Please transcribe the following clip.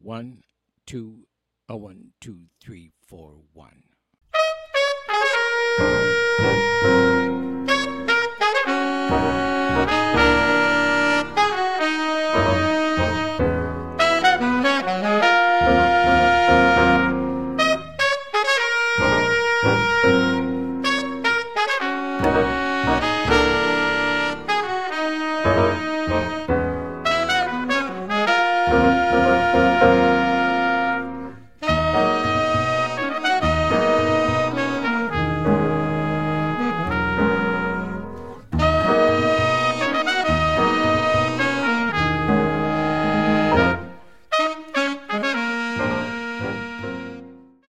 One, two, a 1, 2, 3, 4, 1.